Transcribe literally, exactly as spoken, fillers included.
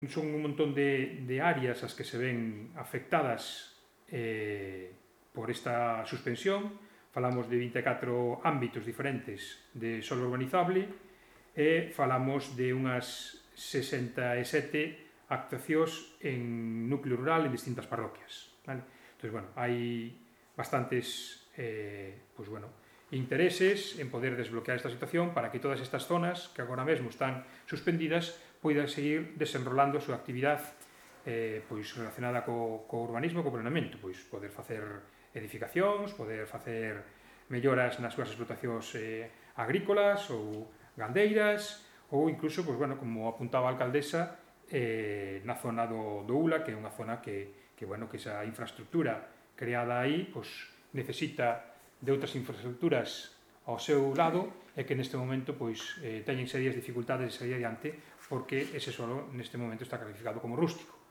Son un montón de, de áreas as que se ven afectadas eh, por esta suspensión. Falamos de vinte e catro ámbitos diferentes de solo urbanizable e falamos de unhas sesenta e sete actuacións en núcleo rural en distintas parroquias. Vale? Entón, bueno, hai bastantes eh, pues, bueno, intereses en poder desbloquear esta situación para que todas estas zonas que agora mesmo están suspendidas poidan seguir desenrolando a súa actividade eh, pois relacionada co, co urbanismo e co planeamento, pois poder facer edificacións, poder facer melloras nas súas explotacións eh, agrícolas ou gandeiras, ou incluso, pois, bueno, como apuntaba a alcaldesa, eh, na zona do, do Ula, que é unha zona que, que, bueno, que esa infraestructura creada aí pois, necesita de outras infraestructuras ao seu lado e que neste momento pois, eh, teñen serias dificultades de salir adiante porque ese solo neste momento está calificado como rústico.